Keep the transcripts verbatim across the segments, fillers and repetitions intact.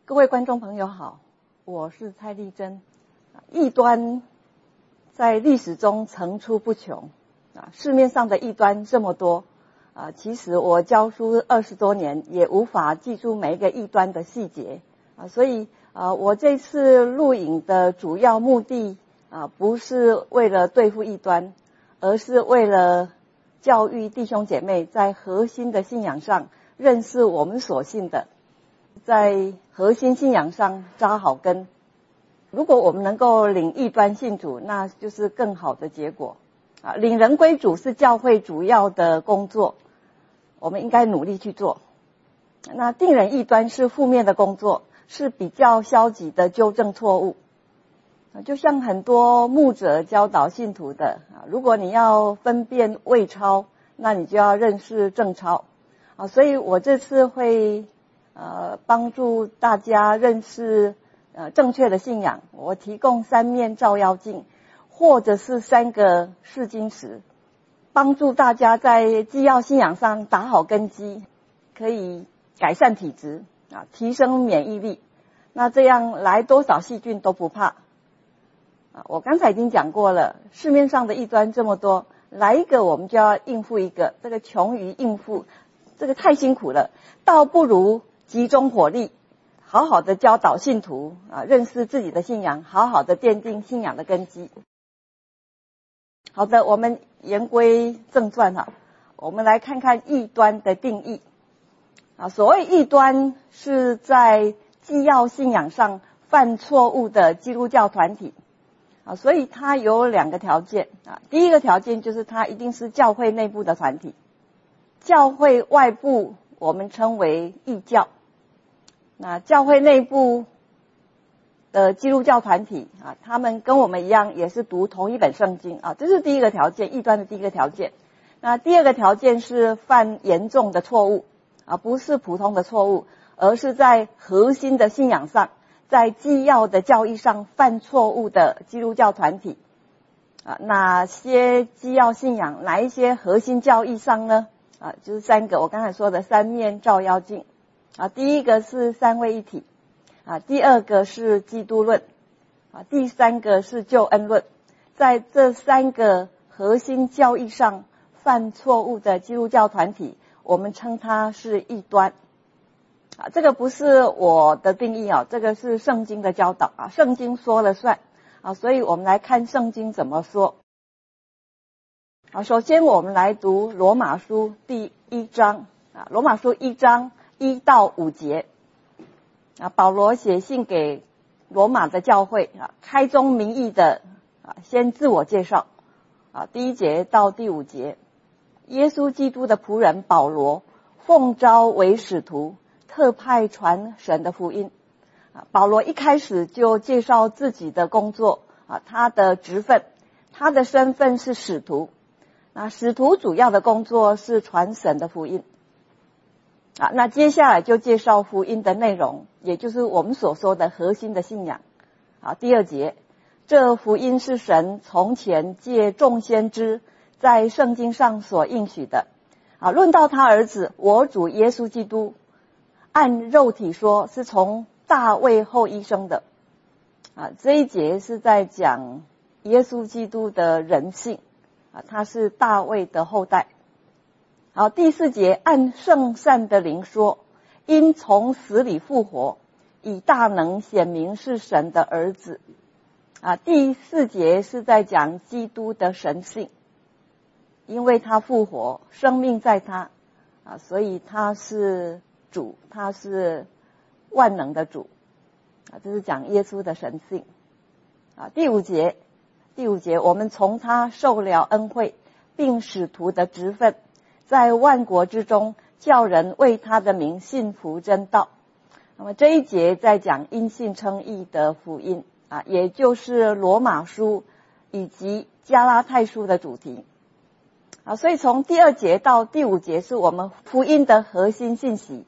各位观众朋友好，我是蔡丽珍。异端在历史中层出不穷啊，市面上的异端这么多啊，其实我教书二十多年，也无法记住每一个异端的细节啊，所以啊，我这次录影的主要目的啊，不是为了对付异端，而是为了教育弟兄姐妹在核心的信仰上认识我们所信的，在核心信仰上扎好根。如果我们能够领异端信主，那就是更好的结果啊！领人归主是教会主要的工作，我们应该努力去做。那定人异端是负面的工作，是比较消极的纠正错误。就像很多牧者教导信徒的啊，如果你要分辨伪钞，那你就要认识正钞啊。所以我这次会呃帮助大家认识呃正确的信仰。我提供三面照妖镜，或者是三个试金石，帮助大家在基要信仰上打好根基，可以改善体质啊，提升免疫力。那这样来多少细菌都不怕。我刚才已经讲过了，市面上的异端这么多，来一个我们就要应付一个，这个穷于应付，这个太辛苦了，倒不如集中火力，好好的教导信徒啊，认识自己的信仰，好好的奠定信仰的根基。好的，我们言归正传哈，我们来看看异端的定义啊。所谓异端，是在基要信仰上犯错误的基督教团体。啊，所以它有两个条件啊。第一个条件就是它一定是教会内部的团体，教会外部我们称为异教。那教会内部的基督教团体啊，他们跟我们一样，也是读同一本圣经啊，这是第一个条件，异端的第一个条件。那第二个条件是犯严重的错误啊，不是普通的错误，而是在核心的信仰上，在基要的教义上犯错误的基督教团体啊，哪些基要信仰，哪一些核心教义上呢？啊，就是三个我刚才说的三面照妖镜啊。第一个是三位一体啊，第二个是基督论啊，第三个是救恩论。在这三个核心教义上犯错误的基督教团体，我们称它是异端。啊，这个不是我的定义啊，这个是圣经的教导啊，圣经说了算啊，所以我们来看圣经怎么说。啊，首先我们来读罗马书第一章啊，罗马书一章一到五节啊，保罗写信给罗马的教会啊，开宗明义的啊，先自我介绍啊，第一节到第五节，耶稣基督的仆人保罗，奉召为使徒，特派传神的福音啊。保罗一开始就介绍自己的工作啊，他的职分，他的身份是使徒。那使徒主要的工作是传神的福音啊。那接下来就介绍福音的内容，也就是我们所说的核心的信仰啊。第二节，这福音是神从前借众先知在圣经上所应许的啊。论到他儿子我主耶稣基督，按肉体说是从大卫后裔生的啊。这一节是在讲耶稣基督的人性啊，他是大卫的后代。好，第四节，按圣善的灵说，因从死里复活，以大能显明是神的儿子啊。第四节是在讲基督的神性，因为他复活，生命在他啊，所以他是主，他是万能的主啊，这是讲耶稣的神性啊。第五节，第五节，我们从他受了恩惠，并使徒的职分，在万国之中叫人为他的名信服真道。那么这一节在讲因信称义的福音啊，也就是罗马书以及加拉太书的主题啊。所以从第二节到第五节是我们福音的核心信息。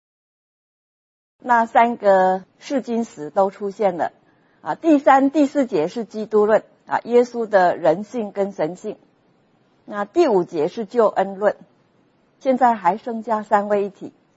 那三个试金石都出现了啊。第三、第四节是基督论啊，耶稣的人性跟神性。那第五节是救恩论，现在还剩下三位一体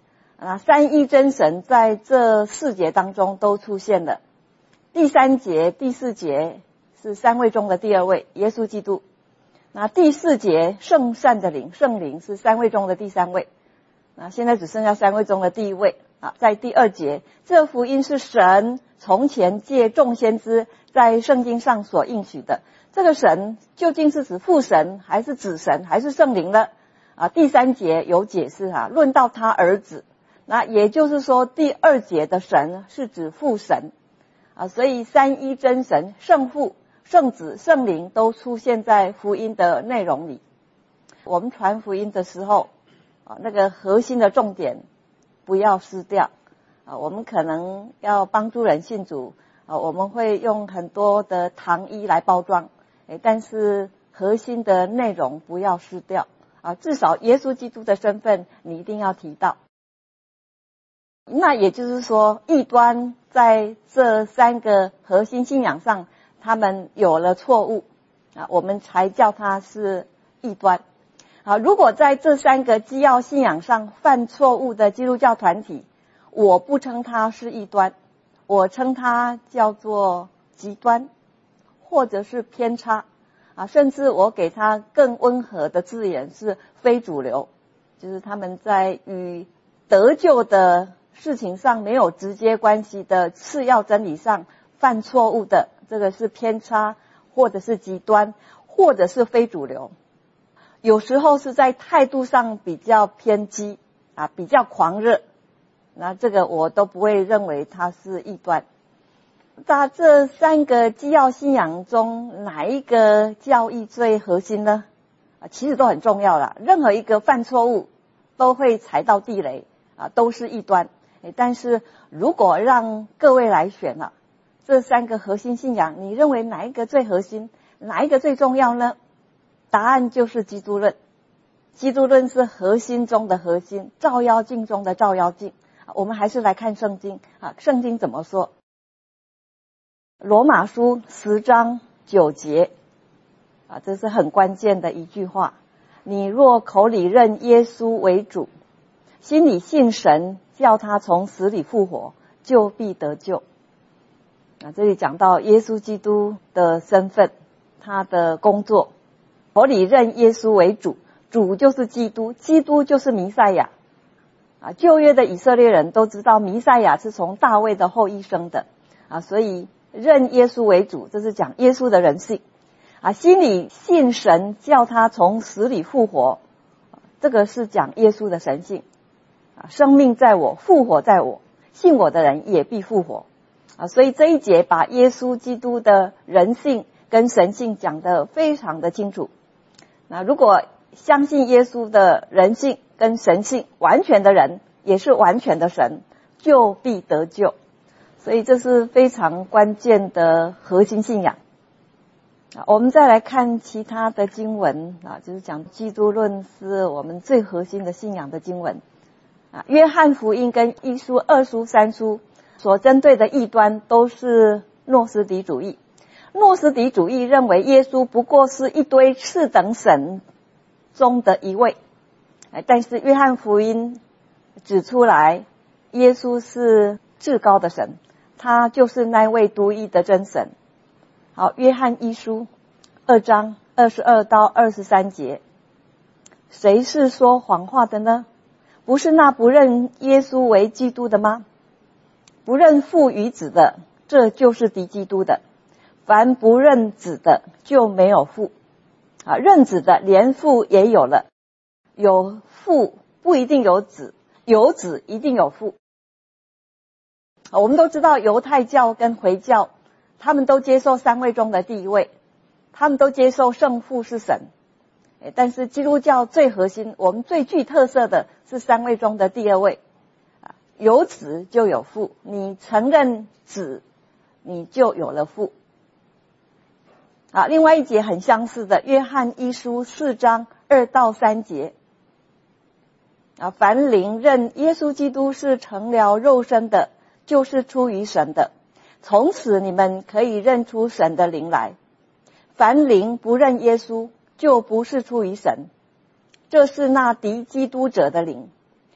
啊，三一真神在这四节当中都出现了。第三节、第四节是三位中的第二位，耶稣基督。那第四节圣善的灵，圣灵是三位中的第三位。那现在只剩下三位中的第一位啊，在第二节，这福音是神从前借众先知在圣经上所应许的。这个神究竟是指父神，还是子神，还是圣灵呢？啊，第三节有解释啊，论到他儿子，那也就是说第二节的神是指父神啊，所以三一真神、圣父、圣子、圣灵都出现在福音的内容里。我们传福音的时候啊，那个核心的重点不要失掉啊。我们可能要帮助人信主啊，我们会用很多的糖衣来包装，诶，但是核心的内容不要失掉啊。至少耶稣基督的身份你一定要提到。那也就是说，异端在这三个核心信仰上，他们有了错误啊，我们才叫它是异端。好，如果在这三个基要信仰上犯错误的基督教团体，我不称它是异端，我称它叫做极端，或者是偏差啊，甚至我给它更温和的字眼是非主流，就是他们在与得救的事情上没有直接关系的次要真理上犯错误的，这个是偏差，或者是极端，或者是非主流。有时候是在态度上比较偏激啊，比较狂热，那这个我都不会认为它是异端。在这三个基要信仰中，哪一个教义最核心呢？啊，其实都很重要啦，任何一个犯错误都会踩到地雷啊，都是异端。但是如果让各位来选了，这三个核心信仰，你认为哪一个最核心，哪一个最重要呢？答案就是基督论。基督论是核心中的核心，照妖镜中的照妖镜。我们还是来看圣经啊，圣经怎么说？罗马书十章九节啊，这是很关键的一句话。你若口里认耶稣为主，心里信神，叫他从死里复活，就必得救。啊，这里讲到耶稣基督的身份，他的工作。口里认耶稣为主，主就是基督，基督就是弥赛亚。啊，旧约的以色列人都知道弥赛亚是从大卫的后裔生的啊，所以认耶稣为主，这是讲耶稣的人性。啊，心里信神，叫他从死里复活，这个是讲耶稣的神性。啊，生命在我，复活在我，信我的人也必复活。啊，所以这一节把耶稣基督的人性跟神性讲得非常的清楚。那如果相信耶稣的人性跟神性，完全的人也是完全的神，就必得救。所以这是非常关键的核心信仰。我们再来看其他的经文啊，就是讲基督论是我们最核心的信仰的经文啊。约翰福音跟一书、二书、三书所针对的异端都是诺斯底主义。诺斯底主义认为耶稣不过是一堆次等神中的一位，但是约翰福音指出来，耶稣是至高的神，他就是那位独一的真神。好，约翰一书二章二十二到二十三节，谁是说谎话的呢？不是那不认耶稣为基督的吗？不认父与子的，这就是敌基督的。凡不认子的，就没有父。啊，认子的连父也有了，有父不一定有子，有子一定有父。啊，我们都知道犹太教跟回教，他们都接受三位中的第一位，他们都接受圣父是神。但是基督教最核心，我们最具特色的是三位中的第二位。啊，有子就有父，你承认子，你就有了父。啊，另外一节很相似的，约翰一书四章二到三节。啊，凡灵认耶稣基督是成了肉身的，就是出于神的，从此你们可以认出神的灵来。凡灵不认耶稣，就不是出于神，这是那敌基督者的灵。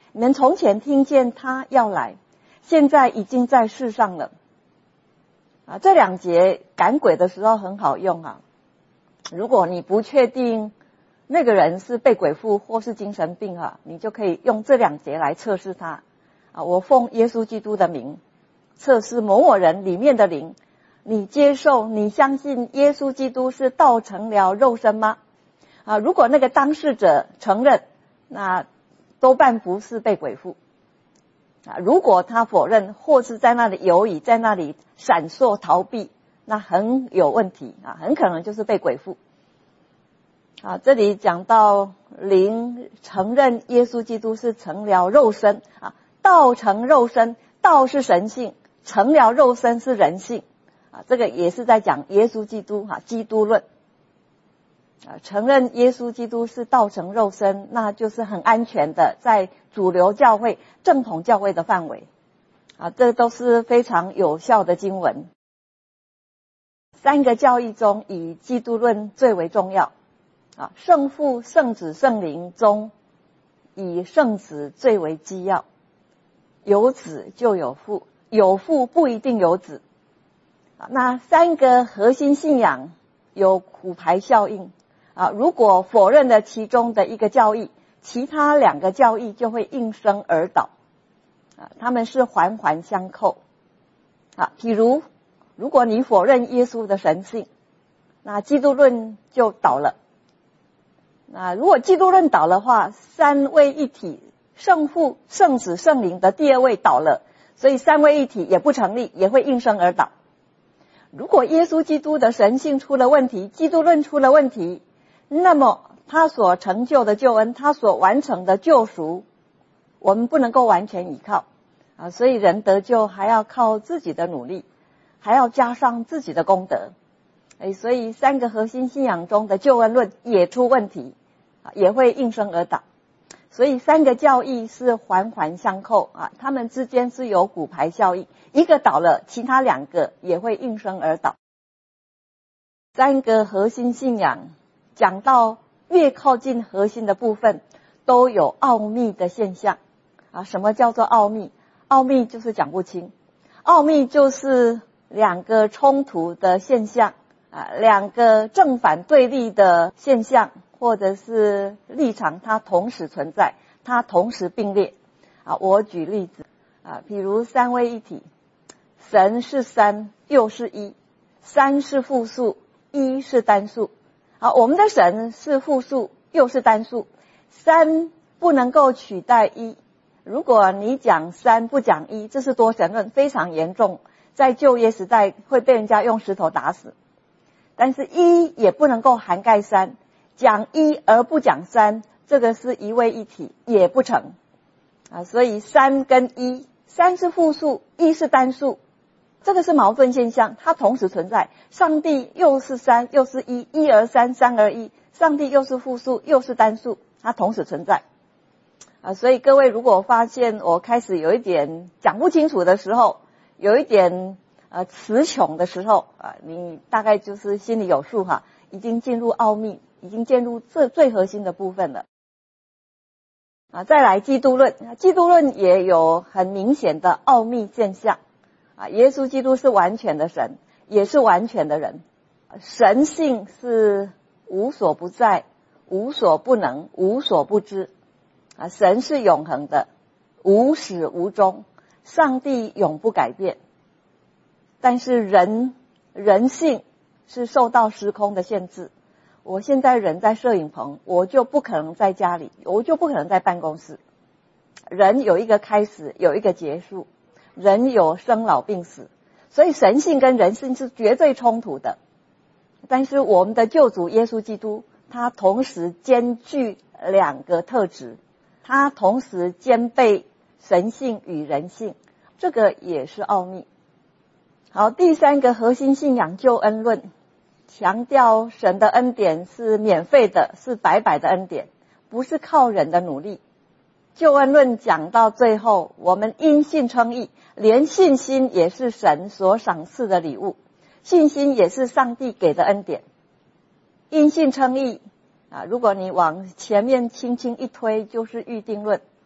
你们从前听见他要来，现在已经在世上了。啊，这两节赶鬼的时候很好用啊。如果你不确定那个人是被鬼附或是精神病啊，你就可以用这两节来测试他。啊，我奉耶稣基督的名测试某某人里面的灵，你接受你相信耶稣基督是道成了肉身吗？啊，如果那个当事者承认，那多半不是被鬼附。啊，如果他否认或是在那里犹豫，在那里闪烁逃避，那很有问题啊，很可能就是被鬼附。啊，这里讲到灵承认耶稣基督是成了肉身啊，道成肉身，道是神性，成了肉身是人性啊，这个也是在讲耶稣基督啊，基督论啊，承认耶稣基督是道成肉身，那就是很安全的，在主流教会、正统教会的范围啊，这都是非常有效的经文。三个教义中，以基督论最为重要啊，圣父、圣子、圣灵中，以圣子最为基要。有子就有父，有父不一定有子。啊，那三个核心信仰有骨牌效应啊，如果否认了其中的一个教义，其他两个教义就会应声而倒啊，他们是环环相扣啊。譬如，如果你否认耶稣的神性，那基督论就倒了。那如果基督论倒的话，三位一体，圣父、圣子、圣灵的第二位倒了，所以三位一体也不成立，也会应声而倒。如果耶稣基督的神性出了问题，基督论出了问题，那么他所成就的救恩，他所完成的救赎，我们不能够完全依靠啊，所以人得救还要靠自己的努力，还要加上自己的功德。哎，所以三个核心信仰中的救恩论也出问题啊，也会应声而倒。所以三个教义是环环相扣啊，他们之间是有骨牌效应，一个倒了，其他两个也会应声而倒。三个核心信仰讲到越靠近核心的部分，都有奥秘的现象啊。什么叫做奥秘？奥秘就是讲不清，奥秘就是两个冲突的现象啊，两个正反对立的现象或者是立场，它同时存在，它同时并列啊。我举例子啊，比如三位一体，神是三又是一，三是复数，一是单数。好，我们的神是复数又是单数，三不能够取代一。如果你讲三不讲一，这是多神论，非常严重，在旧约时代会被人家用石头打死。但是一也不能够涵盖三，讲一而不讲三，这个是一位一体，也不成啊。所以三跟一，三是复数，一是单数，这个是矛盾现象，它同时存在。上帝又是三又是一，一而三，三而一，上帝又是复数又是单数，它同时存在啊。所以各位如果发现我开始有一点讲不清楚的时候，有一点呃词穷的时候啊，你大概就是心里有数哈，已经进入奥秘，已经进入这最核心的部分了啊。再来基督论，基督论也有很明显的奥秘现象啊。耶稣基督是完全的神，也是完全的人，神性是无所不在，无所不能，无所不知啊。神是永恒的，无始无终，上帝永不改变。但是人人性是受到时空的限制，我现在人在摄影棚，我就不可能在家里，我就不可能在办公室。人有一个开始，有一个结束，人有生老病死，所以神性跟人性是绝对冲突的。但是我们的救主耶稣基督，他同时兼具两个特质，他同时兼备神性与人性，这个也是奥秘。好，第三个核心信仰救恩论，强调神的恩典是免费的，是白白的恩典，不是靠人的努力。救恩论讲到最后，我们因信称义，连信心也是神所赏赐的礼物，信心也是上帝给的恩典。因信称义啊，如果你往前面轻轻一推，就是预定论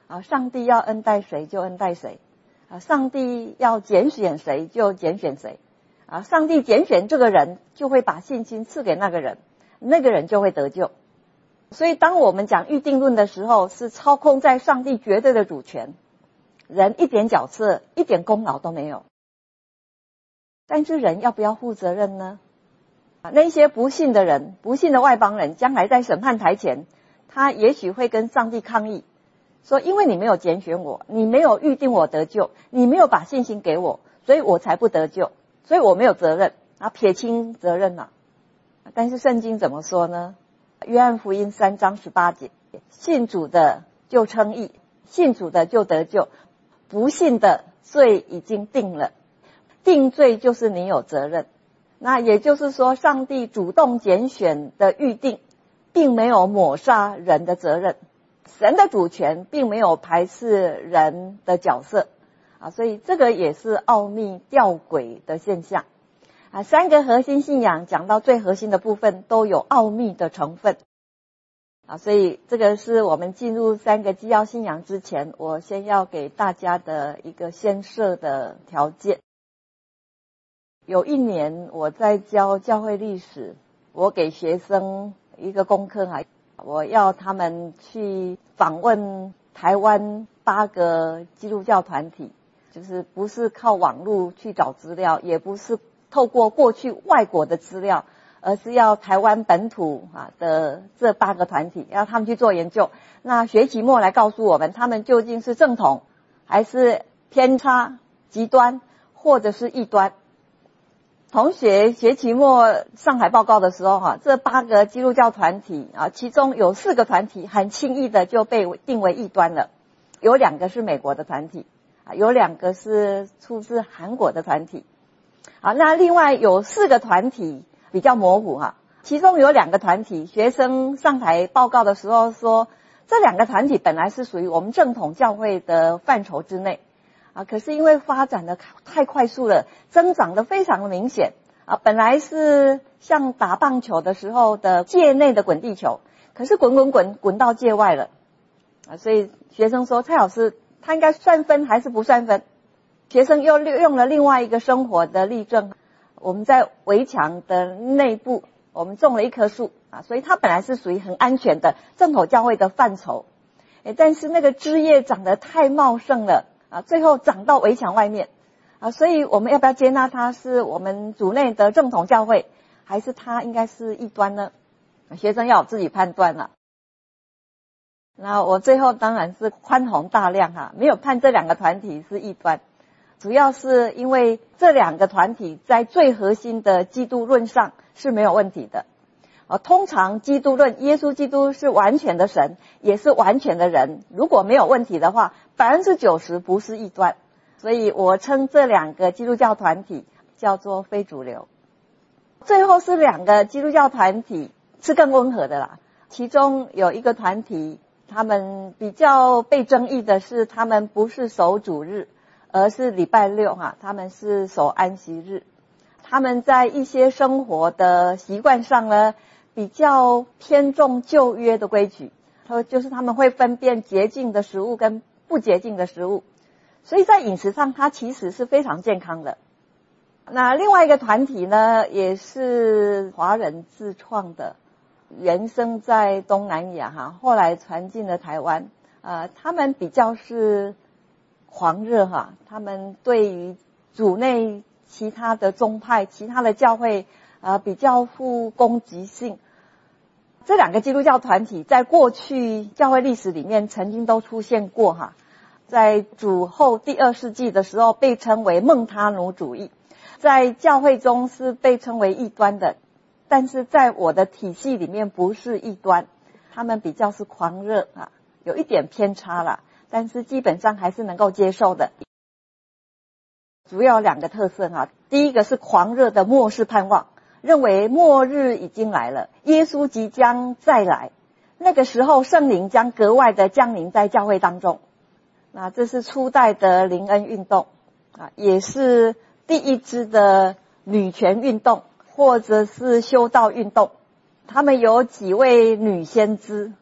啊，上帝要恩待谁就恩待谁，啊，上帝要拣选谁就拣选谁，啊，上帝拣选这个人就会把信心赐给那个人，那个人就会得救。所以当我们讲预定论的时候，是操控在上帝绝对的主权，人一点角色一点功劳都没有。但是人要不要负责任呢？啊，那些不信的人，不信的外邦人，将来在审判台前，他也许会跟上帝抗议，说因为你没有拣选我，你没有预定我得救，你没有把信心给我，所以我才不得救，所以我没有责任啊，撇清责任了。但是圣经怎么说呢？约翰福音三章十八节，信主的就称义，信主的就得救，不信的罪已经定了，定罪就是你有责任。那也就是说，上帝主动拣选的预定并没有抹杀人的责任，神的主权并没有排斥人的角色啊，所以这个也是奥秘吊诡的现象啊。三个核心信仰讲到最核心的部分都有奥秘的成分啊，所以这个是我们进入三个基要信仰之前，我先要给大家的一个先设的条件。有一年我在教教会历史，我给学生一个功课啊，我要他们去访问台湾八个基督教团体，就是不是靠网络去找资料，也不是透过过去外国的资料，而是要台湾本土啊的这八个团体，要他们去做研究。那学期末来告诉我们，他们究竟是正统，还是偏差、极端，或者是异端。同学学期末上台报告的时候哈，这八个基督教团体啊，其中有四个团体很轻易的就被定为异端了，有两个是美国的团体啊，有两个是出自韩国的团体。好，那另外有四个团体比较模糊哈，其中有两个团体，学生上台报告的时候说，这两个团体本来是属于我们正统教会的范畴之内。啊，可是因为发展的太快速了，增长的非常的明显啊，本来是像打棒球的时候的界内的滚地球，可是滚滚滚滚到界外了啊，所以学生说蔡老师他应该算分还是不算分？学生又用了另外一个生活的例证，我们在围墙的内部我们种了一棵树啊，所以它本来是属于很安全的正统教会的范畴，诶，但是那个枝叶长得太茂盛了啊，最后长到围墙外面啊，所以我们要不要接纳它是我们主内的正统教会，还是它应该是异端呢？学生要自己判断了。那我最后当然是宽宏大量哈，没有判这两个团体是异端，主要是因为这两个团体在最核心的基督论上是没有问题的。啊，通常基督论，耶稣基督是完全的神，也是完全的人。如果没有问题的话，百分之九十不是异端。所以我称这两个基督教团体叫做非主流。最后是两个基督教团体是更温和的啦。其中有一个团体，他们比较被争议的是，他们不是守主日，而是礼拜六哈，他们是守安息日。他们在一些生活的习惯上呢，比较偏重旧约的规矩，就是他们会分辨洁净的食物跟不洁净的食物，所以在饮食上它其实是非常健康的。那另外一个团体呢，也是华人自创的，原生在东南亚哈，后来传进了台湾，呃，他们比较是狂热哈，他们对于主内其他的宗派、其他的教会呃比较富攻击性。这两个基督教团体在过去教会历史里面曾经都出现过哈，在主后第二世纪的时候被称为孟他努主义，在教会中是被称为异端的，但是在我的体系里面不是异端，他们比较是狂热啊，有一点偏差啦，但是基本上还是能够接受的。主要有两个特色哈，第一个是狂热的末世盼望，认为末日已经来了，耶稣即将再来，那个时候圣灵将格外的降临在教会当中。那这是初代的灵恩运动啊，也是第一支的女权运动或者是修道运动。他们有几位女先知，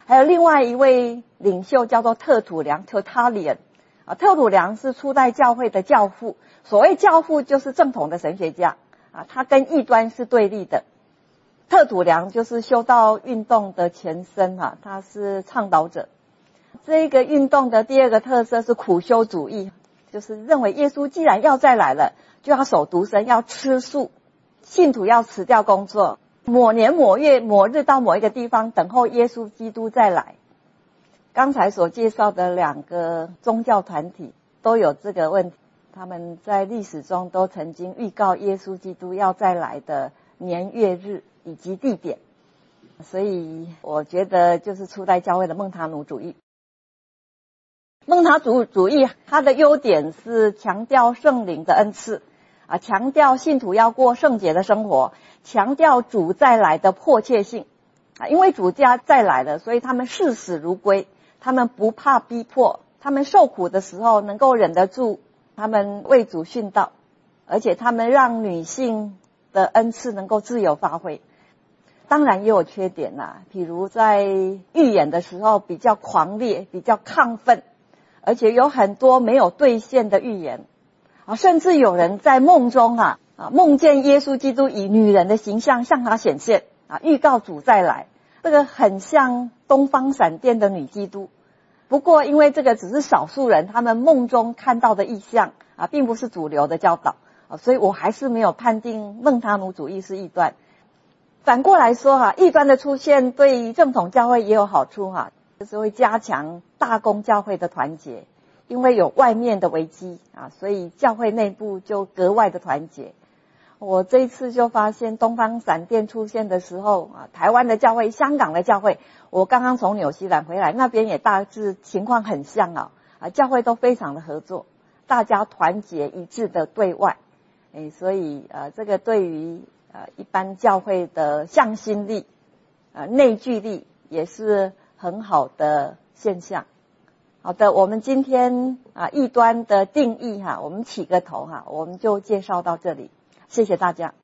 还有另外一位领袖叫做特土良 Tertullian 啊，特土良是初代教会的教父。所谓教父就是正统的神学家啊，他跟异端是对立的。特土良就是修道运动的前身啊，他是倡导者。这个运动的第二个特色是苦修主义，就是认为耶稣既然要再来了，就要守独身，要吃素，信徒要辞掉工作，某年某月某日到某一个地方等候耶稣基督再来。刚才所介绍的两个宗教团体都有这个问题，他们在历史中都曾经预告耶稣基督要再来的年月日以及地点，所以我觉得就是初代教会的孟塔努主义。孟塔努主义它的优点是强调圣灵的恩赐啊，强调信徒要过圣洁的生活，强调主再来的迫切性啊，因为主家再来了，所以他们视死如归，他们不怕逼迫，他们受苦的时候能够忍得住，他们为主殉道，而且他们让女性的恩赐能够自由发挥。当然也有缺点啦，譬如在预言的时候比较狂烈，比较亢奋，而且有很多没有兑现的预言啊，甚至有人在梦中啊啊梦见耶稣基督以女人的形象向他显现啊，预告主再来，这个很像东方闪电的女基督。不过因为这个只是少数人他们梦中看到的异象啊，并不是主流的教导啊，所以我还是没有判定孟塔努主义是异端。反过来说哈，异端的出现对于正统教会也有好处哈，就是会加强大公教会的团结，因为有外面的危机啊，所以教会内部就格外的团结。我这一次就发现东方闪电出现的时候啊，台湾的教会、香港的教会，我刚刚从纽西兰回来，那边也大致情况很像啊，啊，教会都非常的合作，大家团结一致的对外，诶，所以呃，这个对于呃一般教会的向心力、呃内聚力也是很好的现象。好的，我们今天啊异端的定义哈，我们起个头哈，我们就介绍到这里，谢谢大家。